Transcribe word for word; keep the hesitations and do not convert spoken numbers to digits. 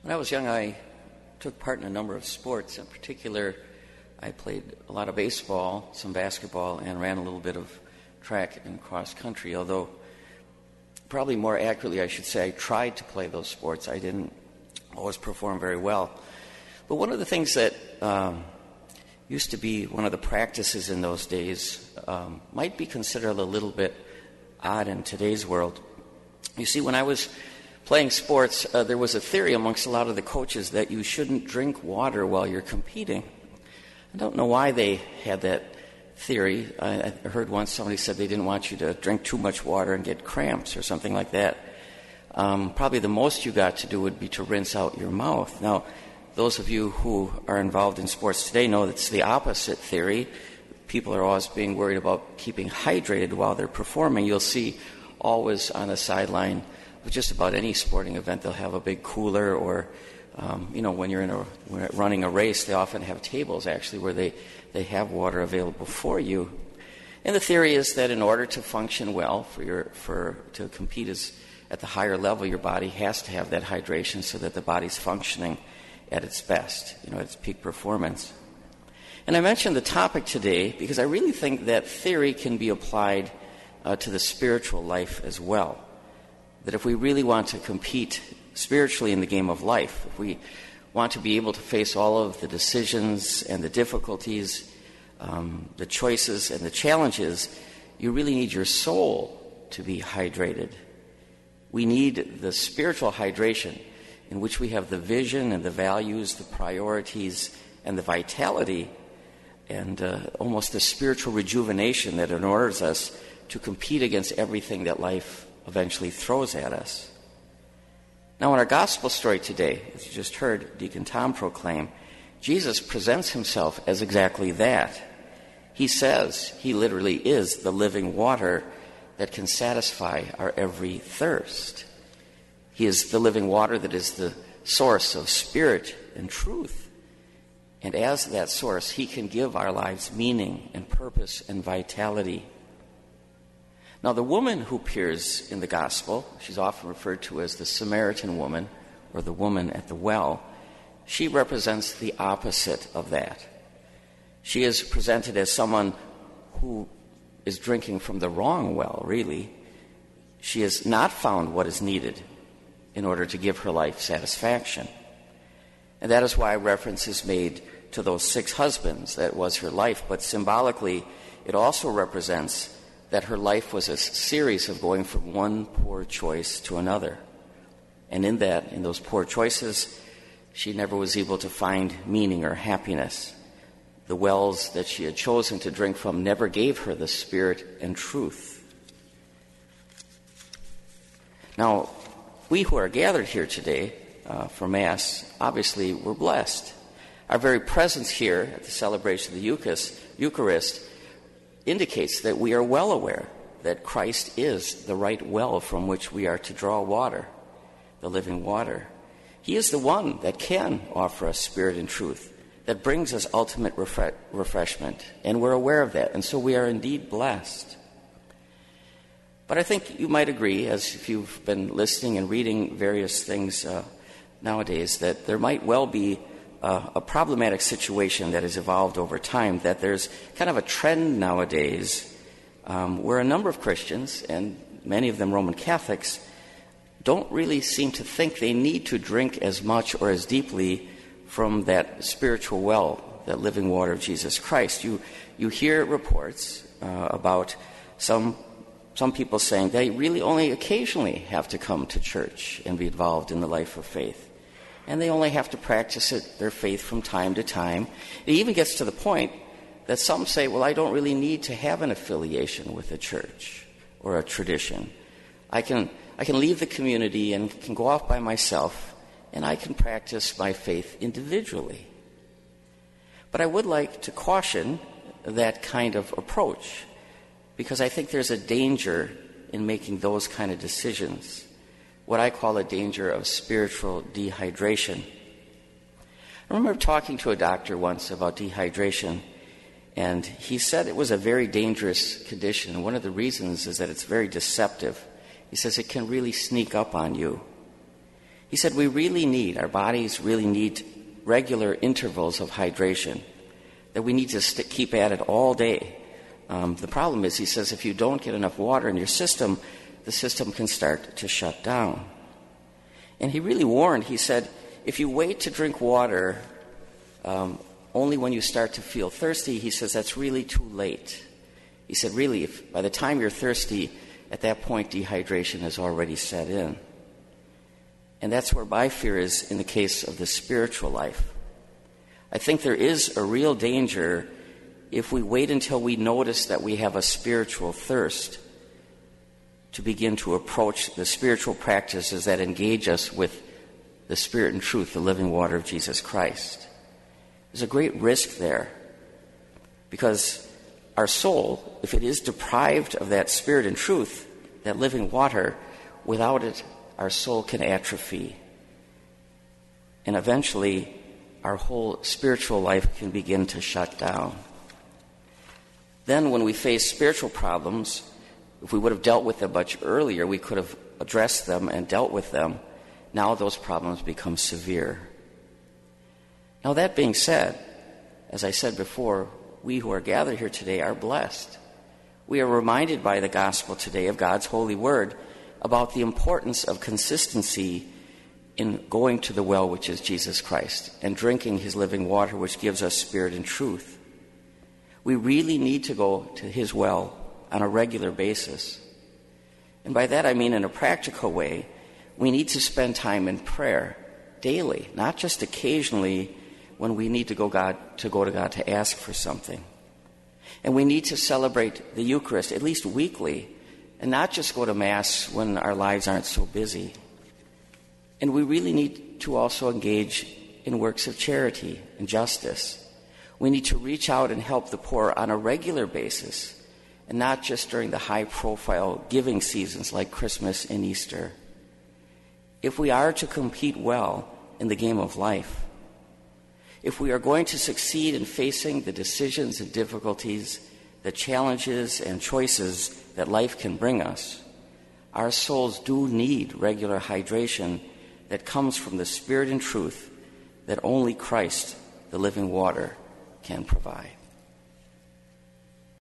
When I was young, I took part in a number of sports. In particular, I played a lot of baseball, some basketball, and ran a little bit of track and cross country, although probably more accurately I should say I tried to play those sports. I didn't always perform very well. But one of the things that um, used to be one of the practices in those days um, might be considered a little bit odd in today's world. You see, when I was playing sports, uh, there was a theory amongst a lot of the coaches that you shouldn't drink water while you're competing. I don't know why they had that theory. I, I heard once somebody said they didn't want you to drink too much water and get cramps or something like that. Um, probably the most you got to do would be to rinse out your mouth. Now, those of you who are involved in sports today know that's the opposite theory. People are always being worried about keeping hydrated while they're performing. You'll see always on the sideline of just about any sporting event, they'll have a big cooler, or um, you know, when you're in a when running a race, they often have tables actually where they, they have water available for you. And the theory is that in order to function well, for your for to compete as, at the higher level, your body has to have that hydration so that the body's functioning at its best, you know, at its peak performance. And I mentioned the topic today because I really think that theory can be applied uh, to the spiritual life as well. That if we really want to compete spiritually in the game of life, if we want to be able to face all of the decisions and the difficulties, um, the choices and the challenges, you really need your soul to be hydrated. We need the spiritual hydration in which we have the vision and the values, the priorities, and the vitality, and uh, almost the spiritual rejuvenation that enables us to compete against everything that life eventually throws at us. Now, in our gospel story today, as you just heard Deacon Tom proclaim, Jesus presents himself as exactly that. He says he literally is the living water that can satisfy our every thirst. He is the living water that is the source of spirit and truth. And as that source, he can give our lives meaning and purpose and vitality. Now, the woman who appears in the gospel, she's often referred to as the Samaritan woman or the woman at the well, she represents the opposite of that. She is presented as someone who is drinking from the wrong well, really. She has not found what is needed in order to give her life satisfaction. And that is why reference is made to those six husbands. That was her life, but symbolically it also represents that her life was a series of going from one poor choice to another. And in that, in those poor choices, she never was able to find meaning or happiness. The wells that she had chosen to drink from never gave her the spirit and truth. Now, we who are gathered here today uh, for Mass, obviously we're blessed. Our very presence here at the celebration of the Eucharist, Eucharist indicates that we are well aware that Christ is the right well from which we are to draw water, the living water. He is the one that can offer us spirit and truth, that brings us ultimate refre- refreshment, and we're aware of that, and so we are indeed blessed. But I think you might agree, as if you've been listening and reading various things uh, nowadays, that there might well be uh, a problematic situation that has evolved over time, that there's kind of a trend nowadays um, where a number of Christians, and many of them Roman Catholics, don't really seem to think they need to drink as much or as deeply from that spiritual well, that living water of Jesus Christ. You you hear reports uh, about some some people saying they really only occasionally have to come to church and be involved in the life of faith. And they only have to practice it, their faith from time to time. It even gets to the point that some say, well, I don't really need to have an affiliation with a church or a tradition. I can I can leave the community and can go off by myself, and I can practice my faith individually. But I would like to caution that kind of approach, because I think there's a danger in making those kind of decisions, what I call a danger of spiritual dehydration. I remember talking to a doctor once about dehydration, and he said it was a very dangerous condition. And one of the reasons is that it's very deceptive. He says it can really sneak up on you. He said we really need, our bodies really need regular intervals of hydration, that we need to st- keep at it all day. Um, the problem is, he says, if you don't get enough water in your system, the system can start to shut down. And he really warned, he said, if you wait to drink water um, only when you start to feel thirsty, he says that's really too late. He said, really, if by the time you're thirsty, at that point dehydration has already set in. And that's where my fear is in the case of the spiritual life. I think there is a real danger if we wait until we notice that we have a spiritual thirst to begin to approach the spiritual practices that engage us with the Spirit and truth, the living water of Jesus Christ. There's a great risk there, because our soul, if it is deprived of that Spirit and truth, that living water, without it, our soul can atrophy. And eventually, our whole spiritual life can begin to shut down. Then when we face spiritual problems, if we would have dealt with them much earlier, we could have addressed them and dealt with them. Now those problems become severe. Now that being said, as I said before, we who are gathered here today are blessed. We are reminded by the gospel today of God's holy word about the importance of consistency in going to the well, which is Jesus Christ, and drinking his living water, which gives us spirit and truth. We really need to go to his well on a regular basis. And by that I mean in a practical way, we need to spend time in prayer daily, not just occasionally when we need to go God to go to God to ask for something. And we need to celebrate the Eucharist at least weekly, and not just go to Mass when our lives aren't so busy. And we really need to also engage in works of charity and justice. We need to reach out and help the poor on a regular basis, and not just during the high-profile giving seasons like Christmas and Easter. If we are to compete well in the game of life, if we are going to succeed in facing the decisions and difficulties, the challenges and choices that life can bring us, our souls do need regular hydration that comes from the Spirit and truth that only Christ, the living water, can provide.